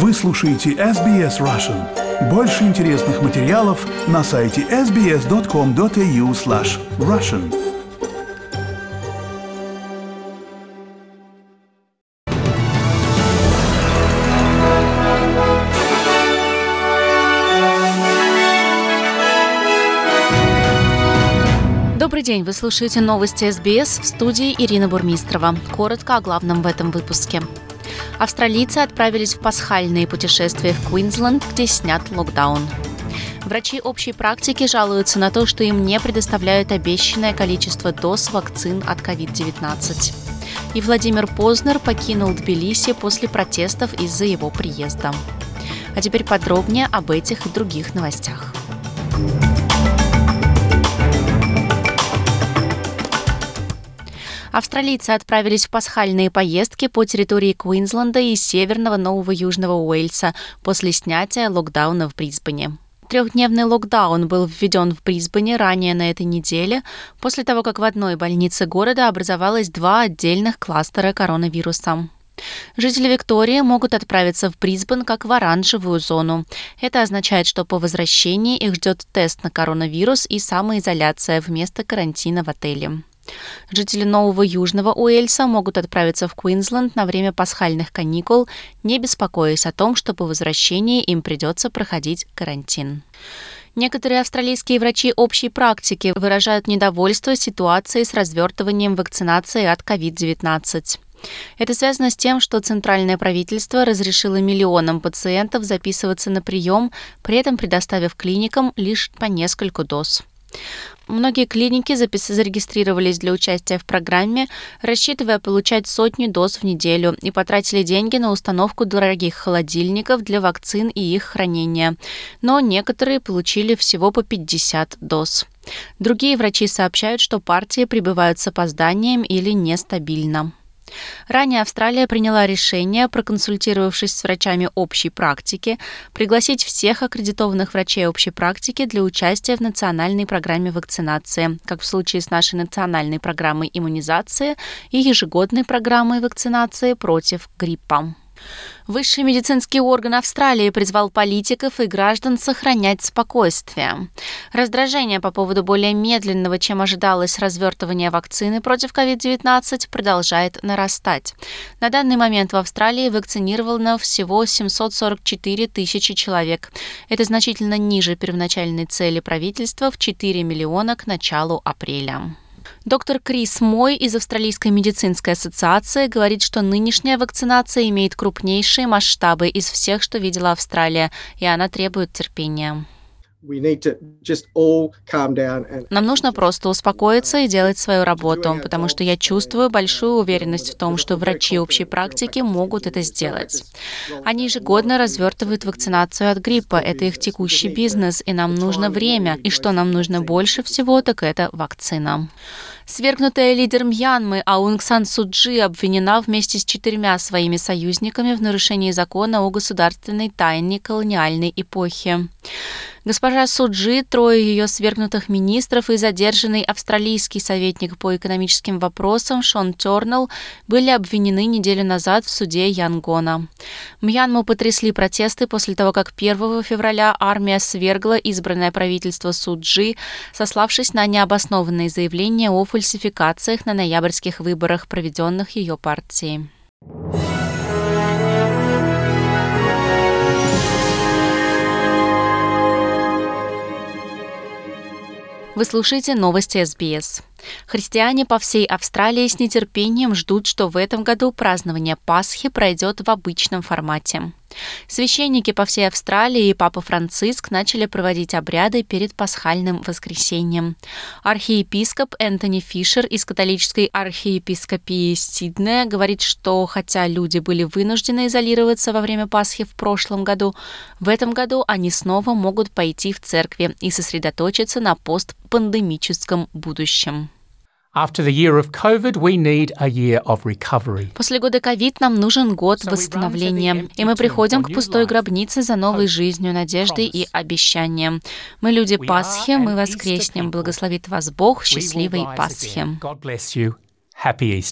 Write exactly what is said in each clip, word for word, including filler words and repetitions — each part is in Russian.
Вы слушаете эс би эс Russian. Больше интересных материалов на сайте эс би эс точка ком точка эй ю слэш Russian. Добрый день, вы слушаете новости эс би эс, в студии Ирина Бурмистрова. Коротко о главном в этом выпуске. Австралийцы отправились в пасхальные путешествия в Квинсленд, где снят локдаун. Врачи общей практики жалуются на то, что им не предоставляют обещанное количество доз вакцин от ковид девятнадцать. И Владимир Познер покинул Тбилиси после протестов из-за его приезда. А теперь подробнее об этих и других новостях. Австралийцы отправились в пасхальные поездки по территории Квинсленда и Северного Нового Южного Уэльса после снятия локдауна в Брисбене. Трехдневный локдаун был введен в Брисбене ранее на этой неделе, после того, как в одной больнице города образовалось два отдельных кластера коронавируса. Жители Виктории могут отправиться в Брисбен как в оранжевую зону. Это означает, что по возвращении их ждет тест на коронавирус и самоизоляция вместо карантина в отеле. Жители Нового Южного Уэльса могут отправиться в Квинсленд на время пасхальных каникул, не беспокоясь о том, что по возвращении им придется проходить карантин. Некоторые австралийские врачи общей практики выражают недовольство ситуацией с развертыванием вакцинации от ковид девятнадцать. Это связано с тем, что центральное правительство разрешило миллионам пациентов записываться на прием, при этом предоставив клиникам лишь по нескольку доз. Многие клиники запис... зарегистрировались для участия в программе, рассчитывая получать сотни доз в неделю, и потратили деньги на установку дорогих холодильников для вакцин и их хранения. Но некоторые получили всего по пятьдесят доз. Другие врачи сообщают, что партии прибывают с опозданием или нестабильно. Ранее Австралия приняла решение, проконсультировавшись с врачами общей практики, пригласить всех аккредитованных врачей общей практики для участия в национальной программе вакцинации, как в случае с нашей национальной программой иммунизации и ежегодной программой вакцинации против гриппа. Высший медицинский орган Австралии призвал политиков и граждан сохранять спокойствие. Раздражение по поводу более медленного, чем ожидалось, развертывания вакцины против ковид девятнадцать продолжает нарастать. На данный момент в Австралии вакцинировано всего семьсот сорок четыре тысячи человек. Это значительно ниже первоначальной цели правительства в четыре миллиона к началу апреля. Доктор Крис Мой из Австралийской медицинской ассоциации говорит, что нынешняя вакцинация имеет крупнейшие масштабы из всех, что видела Австралия, и она требует терпения. Нам нужно просто успокоиться и делать свою работу, потому что я чувствую большую уверенность в том, что врачи общей практики могут это сделать. Они ежегодно развертывают вакцинацию от гриппа, это их текущий бизнес, и нам нужно время, и что нам нужно больше всего, так это вакцина. Свергнутая лидер Мьянмы Аунг Сан Су Чжи обвинена вместе с четырьмя своими союзниками в нарушении закона о государственной тайне колониальной эпохи. Госпожа Су Чжи, трое ее свергнутых министров и задержанный австралийский советник по экономическим вопросам Шон Тернелл были обвинены неделю назад в суде Янгона. Мьянму потрясли протесты после того, как первого февраля армия свергла избранное правительство Су Чжи, сославшись на необоснованные заявления о фальсификациях на ноябрьских выборах, проведенных ее партией. Вы слушаете новости эс би эс. Христиане по всей Австралии с нетерпением ждут, что в этом году празднование Пасхи пройдет в обычном формате. Священники по всей Австралии и Папа Франциск начали проводить обряды перед пасхальным воскресеньем. Архиепископ Энтони Фишер из католической архиепископии Сиднея говорит, что хотя люди были вынуждены изолироваться во время Пасхи в прошлом году, в этом году они снова могут пойти в церкви и сосредоточиться на постпандемическом будущем. After the year of COVID, we need a year of recovery. После года ковид нам нужен год восстановления, и мы приходим к пустой гробнице за новой жизнью, надеждой и обещанием. Мы люди Пасхи, мы воскреснем. Благословит вас Бог, счастливой Пасхи.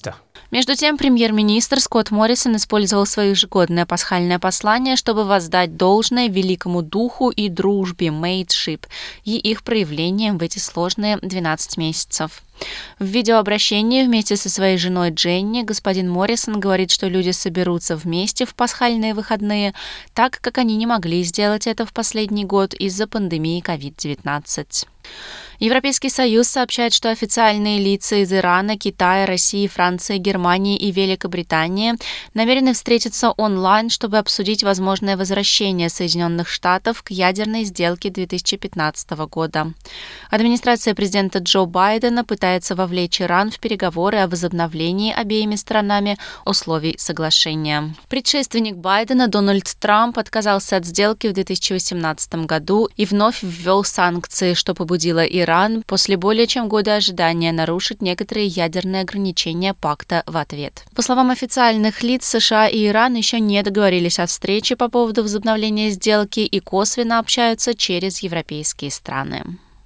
Между тем, премьер-министр Скотт Моррисон использовал свое ежегодное пасхальное послание, чтобы воздать должное великому духу и дружбе Mateship и их проявлениям в эти сложные двенадцать месяцев. В видеообращении вместе со своей женой Дженни господин Моррисон говорит, что люди соберутся вместе в пасхальные выходные, так как они не могли сделать это в последний год из-за пандемии ковид девятнадцать. Европейский Союз сообщает, что официальные лица из Ирана, Китая, России, Франции, Германии и Великобритании намерены встретиться онлайн, чтобы обсудить возможное возвращение Соединенных Штатов к ядерной сделке две тысячи пятнадцатого года. Администрация президента Джо Байдена пытается вовлечь Иран в переговоры о возобновлении обеими сторонами условий соглашения. Предшественник Байдена Дональд Трамп отказался от сделки в две тысячи восемнадцатом году и вновь ввел санкции, что побудило Иран после более чем года ожидания нарушить некоторые ядерные ограничения пакта в ответ. По словам официальных лиц, США и Иран еще не договорились о встрече по поводу возобновления сделки и косвенно общаются через европейские страны.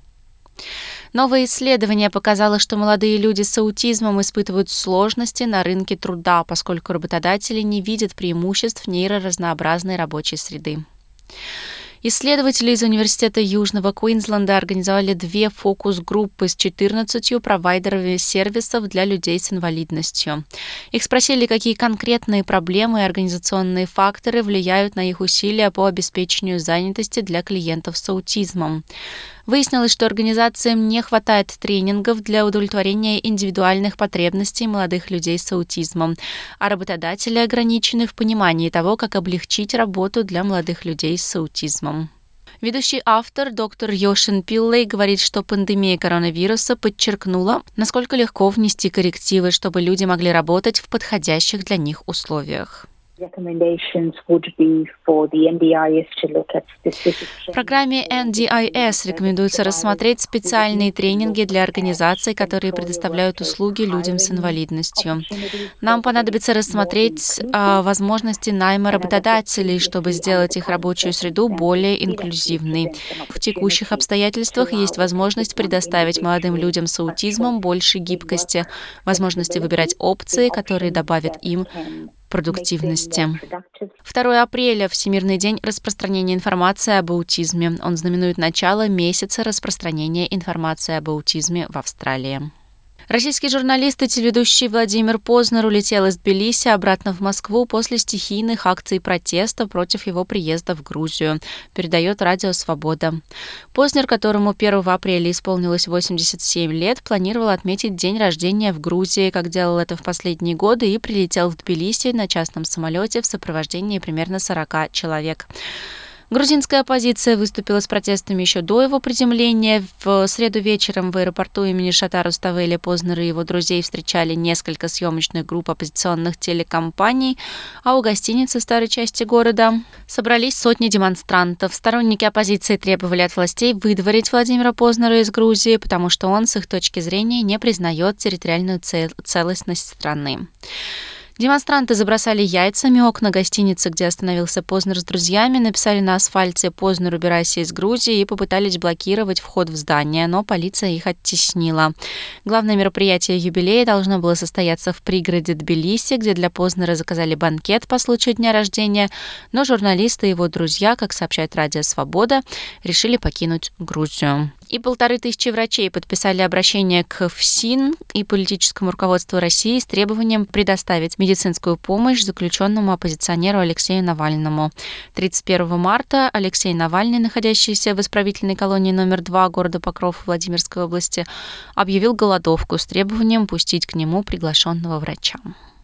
Новое исследование показало, что молодые люди с аутизмом испытывают сложности на рынке труда, поскольку работодатели не видят преимуществ нейроразнообразной рабочей среды. Исследователи из Университета Южного Квинсленда организовали две фокус-группы с четырнадцатью провайдерами сервисов для людей с инвалидностью. Их спросили, какие конкретные проблемы и организационные факторы влияют на их усилия по обеспечению занятости для клиентов с аутизмом. Выяснилось, что организациям не хватает тренингов для удовлетворения индивидуальных потребностей молодых людей с аутизмом, а работодатели ограничены в понимании того, как облегчить работу для молодых людей с аутизмом. Ведущий автор доктор Йошин Пиллей говорит, что пандемия коронавируса подчеркнула, насколько легко внести коррективы, чтобы люди могли работать в подходящих для них условиях. В программе эн ди ай эс рекомендуется рассмотреть специальные тренинги для организаций, которые предоставляют услуги людям с инвалидностью. Нам понадобится рассмотреть а, возможности найма работодателей, чтобы сделать их рабочую среду более инклюзивной. В текущих обстоятельствах есть возможность предоставить молодым людям с аутизмом больше гибкости, возможности выбирать опции, которые добавят им продуктивности. второго апреля – Всемирный день распространения информации об аутизме. Он знаменует начало месяца распространения информации об аутизме в Австралии. Российский журналист и телеведущий Владимир Познер улетел из Тбилиси обратно в Москву после стихийных акций протеста против его приезда в Грузию, передает Радио Свобода. Познер, которому первого апреля исполнилось восемьдесят семь лет, планировал отметить день рождения в Грузии, как делал это в последние годы, и прилетел в Тбилиси на частном самолете в сопровождении примерно сорока человек. Грузинская оппозиция выступила с протестами еще до его приземления. В среду вечером в аэропорту имени Шата Руставели Познер и его друзей встречали несколько съемочных групп оппозиционных телекомпаний, а у гостиницы в старой части города собрались сотни демонстрантов. Сторонники оппозиции требовали от властей выдворить Владимира Познера из Грузии, потому что он, с их точки зрения, не признает территориальную цел- целостность страны. Демонстранты забросали яйцами окна гостиницы, где остановился Познер с друзьями, написали на асфальте «Познер, убирайся из Грузии» и попытались блокировать вход в здание, но полиция их оттеснила. Главное мероприятие юбилея должно было состояться в пригороде Тбилиси, где для Познера заказали банкет по случаю дня рождения, но журналисты и его друзья, как сообщает Радио Свобода, решили покинуть Грузию. И полторы тысячи врачей подписали обращение к ФСИН и политическому руководству России с требованием предоставить медицинскую помощь заключенному оппозиционеру Алексею Навальному. тридцать первого марта Алексей Навальный, находящийся в исправительной колонии номер два города Покров Владимирской области, объявил голодовку с требованием пустить к нему приглашенного врача.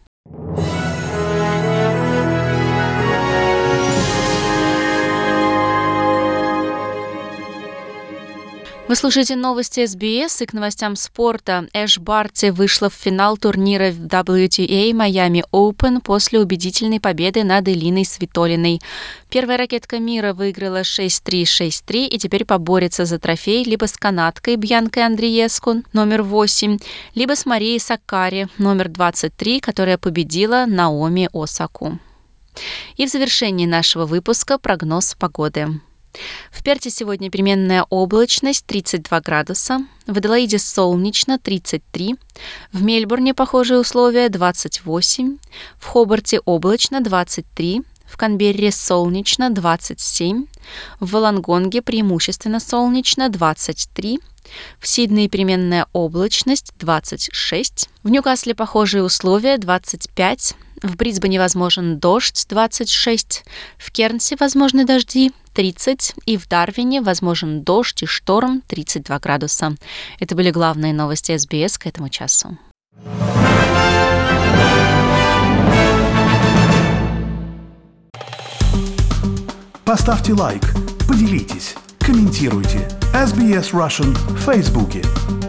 Вы слушаете новости эс би эс, и к новостям спорта. Эш Барти вышла в финал турнира дабл ю ти эй Miami Open после убедительной победы над Элиной Свитолиной. Первая ракетка мира выиграла шесть три шесть три и теперь поборется за трофей либо с канадкой Бьянкой Андриеску, номер восемь, либо с Марией Саккари, номер двадцать три, которая победила Наоми Осаку. И в завершении нашего выпуска прогноз погоды. В Перте сегодня переменная облачность тридцать два градуса, в Аделаиде солнечно тридцать три, в Мельбурне похожие условия двадцать восемь, в Хобарте облачно двадцать три, в Канберре солнечно двадцать семь, в Волонгонге преимущественно солнечно двадцать три, в Сиднее переменная облачность двадцать шесть, в Ньюкасле похожие условия двадцать пять, в Брисбене возможен дождь двадцать шесть, в Кернсе возможны дожди тридцать и в Дарвине возможен дождь и шторм тридцать два градуса. Это были главные новости эс би эс к этому часу. Поставьте лайк, поделитесь, комментируйте. эс би эс Russian в Фейсбуке.